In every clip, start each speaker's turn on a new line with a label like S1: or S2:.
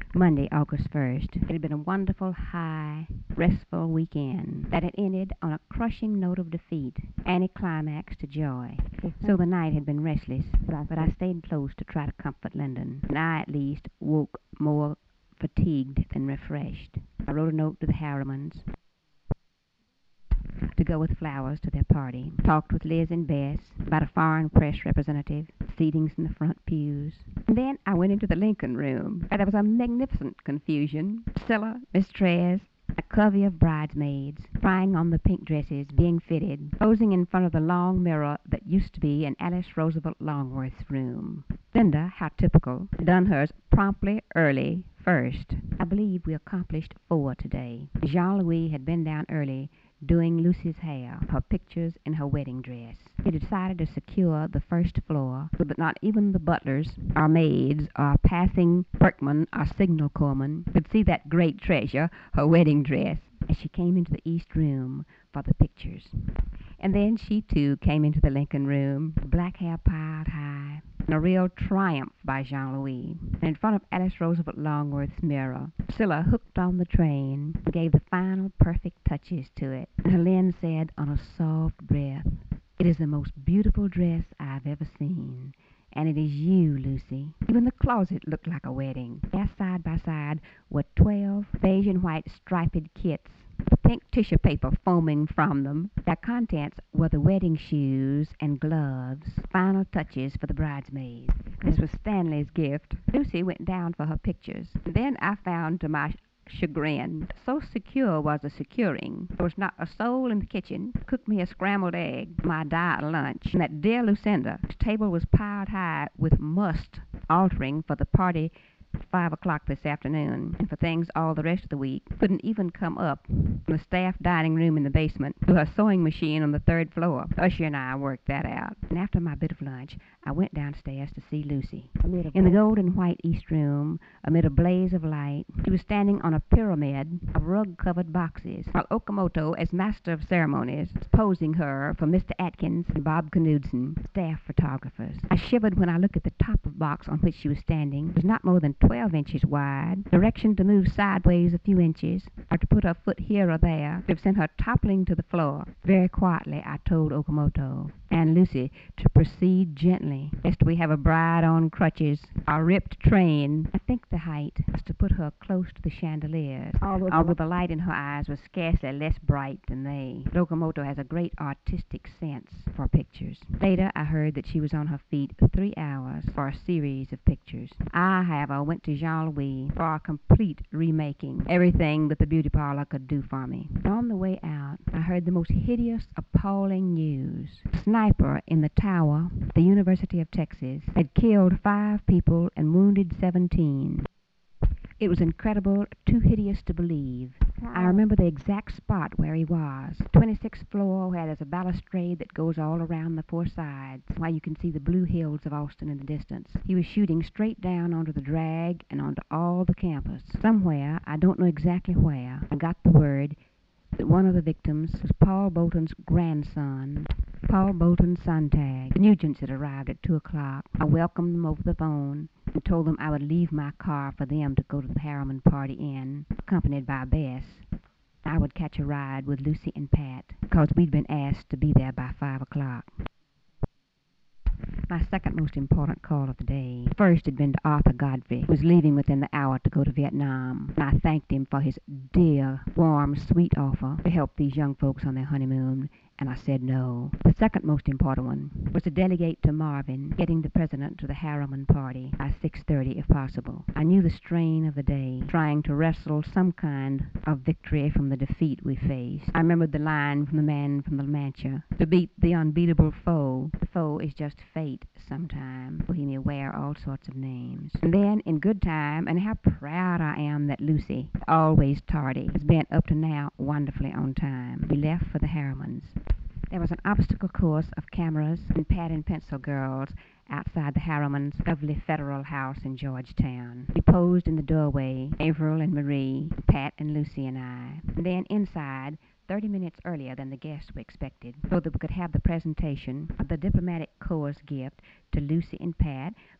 S1: Monday, August 1st. It had been a wonderful, high, restful weekend that had ended on a crushing note of defeat, anticlimax to joy. So the night had been restless, but I stayed close to try to comfort Lyndon, and I at least woke more fatigued than refreshed. I wrote a note to the Harrimans to go with flowers to their party. Talked with Liz and Bess about a foreign press representative, seatings in the front pews. And then I went into the Lincoln room, where there was a magnificent confusion. Priscilla, Miss Trez, a covey of bridesmaids, trying on the pink dresses, being fitted, posing in front of the long mirror that used to be in Alice Roosevelt Longworth's room. Linda, how typical, had done hers promptly, early, first. I believe we accomplished 4 today. Jean-Louis had been down early, doing Lucy's hair, her pictures, and her wedding dress. He decided to secure the first floor so that not even the butlers, or maids, or passing workmen, or signal corpsmen could see that great treasure, her wedding dress, as she came into the east room for the pictures. And then she, too, came into the Lincoln room, black hair piled high, and a real triumph by Jean-Louis. And in front of Alice Roosevelt Longworth's mirror, Priscilla hooked on the train and gave the final perfect touches to it. And Helene said on a soft breath, "It is the most beautiful dress I've ever seen. And it is you, Lucy." Even the closet looked like a wedding. There, side by side, were 12 beige and white striped kits, with pink tissue paper foaming from them. Their contents were the wedding shoes and gloves, final touches for the bridesmaids. This was Stanley's gift. Lucy went down for her pictures. Then I found, to my chagrin, so secure was the securing, there was not a soul in the kitchen. Cooked me a scrambled egg, my diet lunch, and that dear Lucinda's table was piled high with must altering for the party at 5 o'clock this afternoon, and for things all the rest of the week. Couldn't even come up from the staff dining room in the basement to her sewing machine on the 3rd floor. Usher and I worked that out. And after my bit of lunch, I went downstairs to see Lucy. In the gold and white east room, amid a blaze of light, she was standing on a pyramid of rug-covered boxes, while Okamoto, as master of ceremonies, was posing her for Mr. Atkins and Bob Knudsen, staff photographers. I shivered when I looked at the top of the box on which she was standing. It was not more than 12 inches wide. Direction to move sideways a few inches, or to put her foot here or there, would have sent her toppling to the floor. Very quietly, I told Okamoto and Lucy to proceed gently, lest we have a bride on crutches, a ripped train. I think the height was to put her close to the chandeliers, although the light in her eyes was scarcely less bright than they. But Okamoto has a great artistic sense for pictures. Later, I heard that she was on her feet 3 hours for a series of pictures. I, however, went to Jean-Louis for a complete remaking, everything that the beauty parlor could do for me. On the way out, I heard the most hideous, appalling news. A sniper in the tower at the University of Texas had killed 5 people and wounded 17. It was incredible, too hideous to believe. I remember the exact spot where he was. 26th floor, where there's a balustrade that goes all around the 4 sides, while you can see the blue hills of Austin in the distance. He was shooting straight down onto the drag and onto all the campus. Somewhere, I don't know exactly where, I got the word that one of the victims was Paul Bolton's grandson, Paul Bolton Sontag. The Nugents had arrived at 2 o'clock. I welcomed them over the phone and told them I would leave my car for them to go to the Harriman party in, accompanied by Bess. I would catch a ride with Lucy and Pat, because we'd been asked to be there by 5 o'clock. My second most important call of the day. First had been to Arthur Godfrey, who was leaving within the hour to go to Vietnam, and I thanked him for his dear, warm, sweet offer to help these young folks on their honeymoon, and I said no. The second most important one was to delegate to Marvin, getting the president to the Harriman party by 6:30 if possible. I knew the strain of the day, trying to wrestle some kind of victory from the defeat we faced. I remembered the line from the man from the Mancha, to beat the unbeatable foe. The foe is just fate sometimes, for he may wear all sorts of names. And then, in good time, and how proud I am that Lucy, always tardy, has been up to now wonderfully on time. We left for the Harrimans. There was an obstacle course of cameras and pad and pencil girls outside the Harriman's lovely federal house in Georgetown. We posed in the doorway, Avril and Marie, Pat and Lucy and I. And then inside, 30 minutes earlier than the guests were expected, so that we could have the presentation of the diplomatic corps gift to Lucy and Pat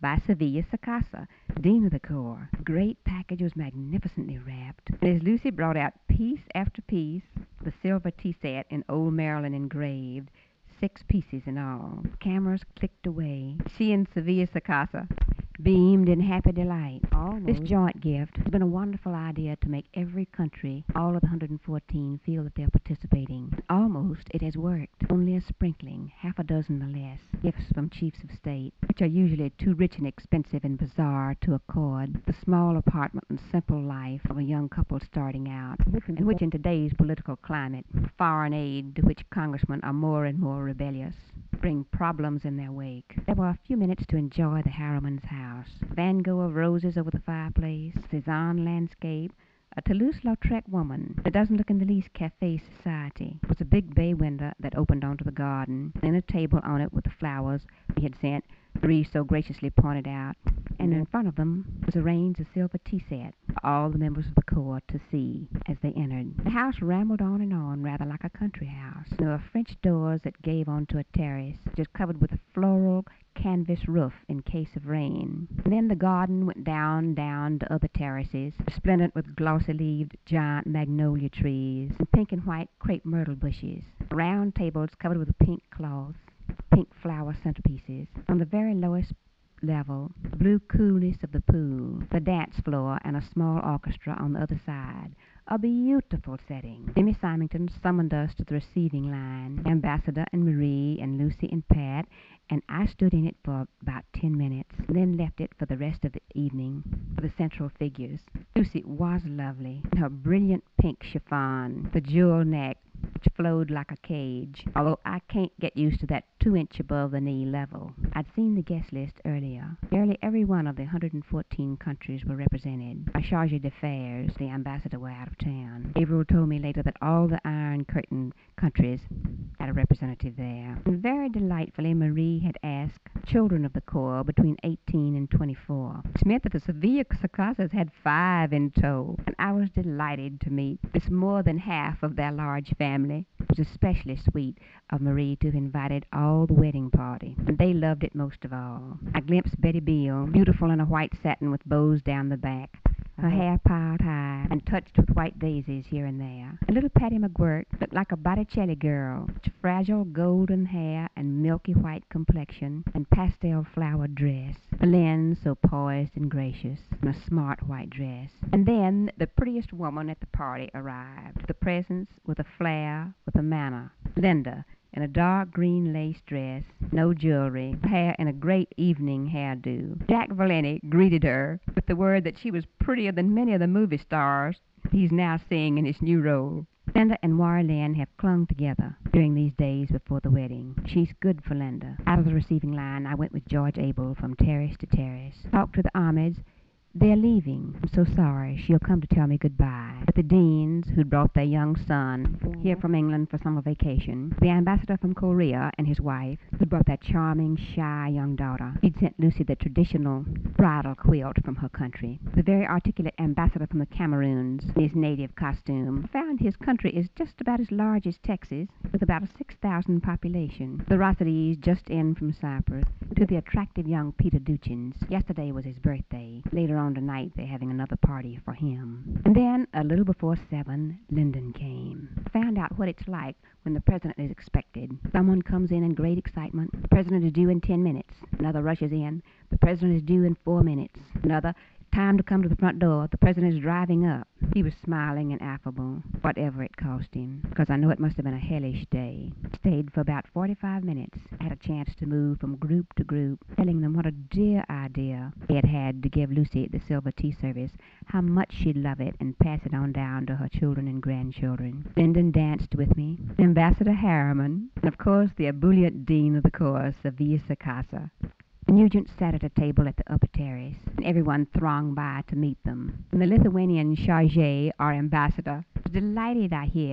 S1: by Sevilla Sacasa, Dean of the Corps. The great package was magnificently wrapped, and as Lucy brought out piece after piece, the silver tea set in old Maryland engraved, 6 pieces in all. Cameras clicked away. She and Sevilla Sacasa beamed in happy delight. This joint gift has been a wonderful idea to make every country, all of the 114, feel that they're participating. Almost it has worked. Only a sprinkling, half a dozen or less, gifts from chiefs of state, which are usually too rich and expensive and bizarre to accord the small apartment and simple life of a young couple starting out, and which in today's political climate, foreign aid to which congressmen are more and more rebellious, bring problems in their wake. There were a few minutes to enjoy the Harriman's house. Van Gogh of roses over the fireplace, Cézanne landscape, a Toulouse-Lautrec woman that doesn't look in the least café society. It was a big bay window that opened onto the garden, and a table on it with the flowers we had sent, Marie so graciously pointed out, and in front of them was arranged a silver tea set for all the members of the Corps to see as they entered. The house rambled on, rather like a country house. There were French doors that gave onto a terrace, just covered with a floral canvas roof in case of rain. And then the garden went down to other terraces, resplendent with glossy-leaved giant magnolia trees and pink and white crepe myrtle bushes. Round tables covered with pink cloth, pink flower centerpieces. On the very lowest level, the blue coolness of the pool, the dance floor, and a small orchestra on the other side. A beautiful setting. Jimmy Symington summoned us to the receiving line, Ambassador and Marie and Lucy and Pat, and I stood in it for about 10 minutes, then left it for the rest of the evening for the central figures. Lucy was lovely in her brilliant pink chiffon, the jewel neck, which flowed like a cage, although I can't get used to that 2-inch above the knee level. I'd seen the guest list earlier. Nearly every one of the 114 countries were represented. By charge d'affaires, the ambassador were out of town. Gabriel told me later that all the Iron Curtain countries had a representative there. And very delightfully, Marie had asked children of the Corps between 18 and 24, which meant that the Sevilla Sacasas had 5 in tow, and I was delighted to meet this more than half of their large family. It was especially sweet of Marie to have invited all the wedding party, and they loved it most of all. I glimpsed Betty Beale, beautiful in a white satin with bows down the back, her hair piled high and touched with white daisies here and there. And little Patty McGuirk looked like a Botticelli girl, with fragile golden hair and milky white complexion and pastel flowered dress. Lynn, so poised and gracious, in a smart white dress. And then the prettiest woman at the party arrived, the presence with a flair, with a manner. Linda, in a dark green lace dress, no jewelry, hair in a great evening hairdo. Jack Valenti greeted her with the word that she was prettier than many of the movie stars he's now seeing in his new role. Linda and Warlene have clung together during these days before the wedding. She's good for Linda. Out of the receiving line, I went with George Abel from terrace to terrace. Talked to the Ahmeds. They're leaving. I'm so sorry. She'll come to tell me goodbye. But the Deans, who'd brought their young son here from England for summer vacation, the ambassador from Korea and his wife, who'd brought their charming, shy young daughter. He'd sent Lucy the traditional bridal quilt from her country. The very articulate ambassador from the Cameroons, in his native costume, found his country is just about as large as Texas, with about a 6,000 population. The Rossities, just in from Cyprus, to the attractive young Peter Duchins. Yesterday was his birthday. Later on tonight, they're having another party for him. And then, a little before 7, Lyndon came. Found out what it's like when the president is expected. Someone comes in great excitement. The president is due in 10 minutes. Another rushes in. The president is due in 4 minutes. Another, time to come to the front door. The president is driving up. He was smiling and affable, whatever it cost him, because I know it must have been a hellish day. Stayed for about 45 minutes. I had a chance to move from group to group, telling them what a dear idea they had had to give Lucy the silver tea service, how much she'd love it, and pass it on down to her children and grandchildren. Lyndon danced with me, Ambassador Harriman, and of course the ebullient Dean of the Corps, Sevilla Sacasa. Nugent sat at a table at the upper terrace, and everyone thronged by to meet them. And the Lithuanian Chargé, our ambassador, was delighted, I hear,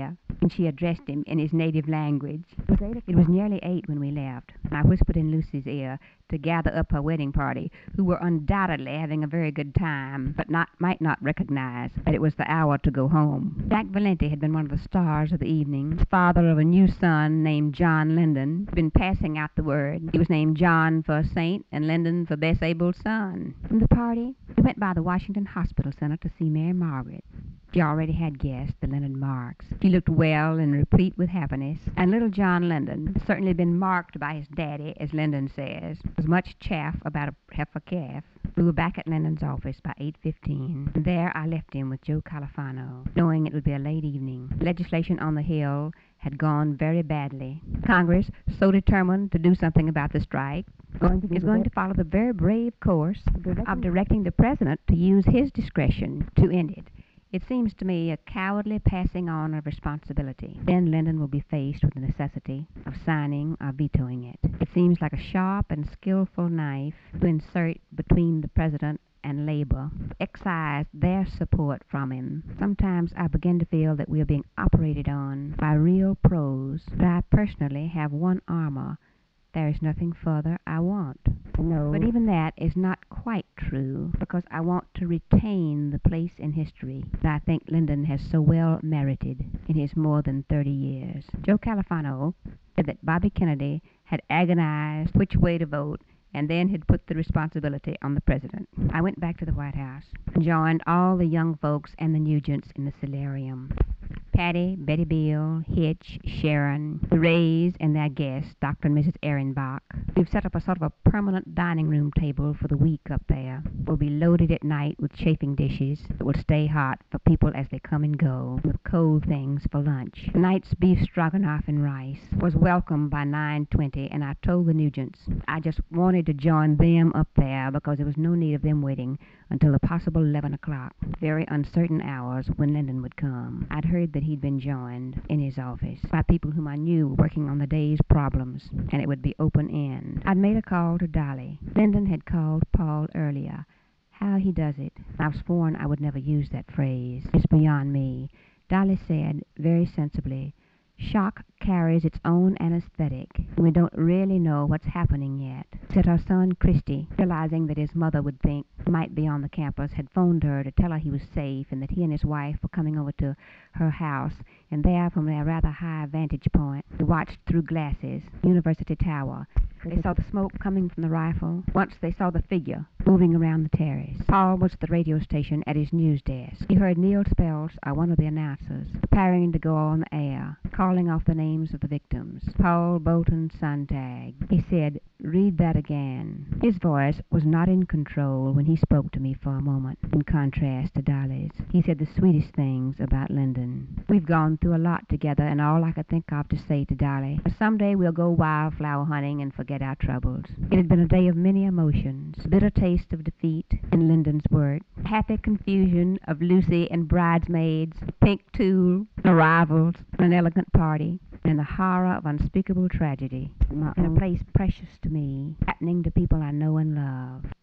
S1: and she addressed him in his native language. It was nearly 8 when we left, and I whispered in Lucy's ear to gather up her wedding party, who were undoubtedly having a very good time, but might not recognize that it was the hour to go home. Jack Valenti had been one of the stars of the evening, father of a new son named John Linden. He'd been passing out the word. He was named John for saint and Linden for best able son. From the party, we went by the Washington Hospital Center to see Mary Margaret. She already had guessed the Linden marks. She looked well and replete with happiness, and little John Linden had certainly been marked by his daddy, as Linden says. There was much chaff about a heifer calf. We were back at Linden's office by 8:15, and there I left him with Joe Califano, knowing it would be a late evening. Legislation on the Hill had gone very badly. Congress, so determined to do something about the strike, is going to follow the very brave course of directing the president to use his discretion to end it. It seems to me a cowardly passing on of responsibility. Then Linden will be faced with the necessity of signing or vetoing it. It seems like a sharp and skillful knife to insert between the president and Labor, excise their support from him. Sometimes I begin to feel that we are being operated on by real pros, but I personally have one armor. There is nothing further I want. No. But even that is not quite true, because I want to retain the place in history that I think Linden has so well merited in his more than 30 years. Joe Califano said that Bobby Kennedy had agonized which way to vote and then had put the responsibility on the president. I went back to the White House and joined all the young folks and the Nugents in the solarium. Patty, Betty Beale, Hitch, Sharon, the Rays, and their guests, Dr. and Mrs. Ehrenbach. We've set up a sort of a permanent dining room table for the week up there. We'll be loaded at night with chafing dishes that will stay hot for people as they come and go, with cold things for lunch. Tonight's beef stroganoff and rice was welcomed by 9:20, and I told the Nugents I just wanted to join them up there because there was no need of them waiting until the possible 11 o'clock, very uncertain hours when Linden would come. I'd heard that he'd been joined in his office by people whom I knew working on the day's problems, and it would be open end. I'd made a call to Dolly. Linden had called Paul earlier. How he does it, I've sworn I would never use that phrase. It's beyond me. Dolly said, very sensibly, shock carries its own anesthetic, and we don't really know what's happening yet. Said her son, Christy, realizing that his mother would think he might be on the campus, had phoned her to tell her he was safe and that he and his wife were coming over to her house, and there, from a rather high vantage point, we watched through glasses, University Tower. They saw the smoke coming from the rifle. Once they saw the figure moving around the terrace. Paul was at the radio station at his news desk. He heard Neil Spells, one of the announcers, preparing to go on the air, calling off the names of the victims. Paul Bolton Sontag. He said, "Read that again." His voice was not in control when he spoke to me for a moment, in contrast to Dolly's. He said the sweetest things about Linden. We've gone through a lot together, and all I could think of to say to Dolly was, someday we'll go wildflower hunting and forget our troubles. It had been a day of many emotions, bitter taste of defeat in Linden's work, happy confusion of Lucy and bridesmaids, pink tulle, arrivals, an elegant party, and the horror of unspeakable tragedy in a place precious to me, happening to people I know and love.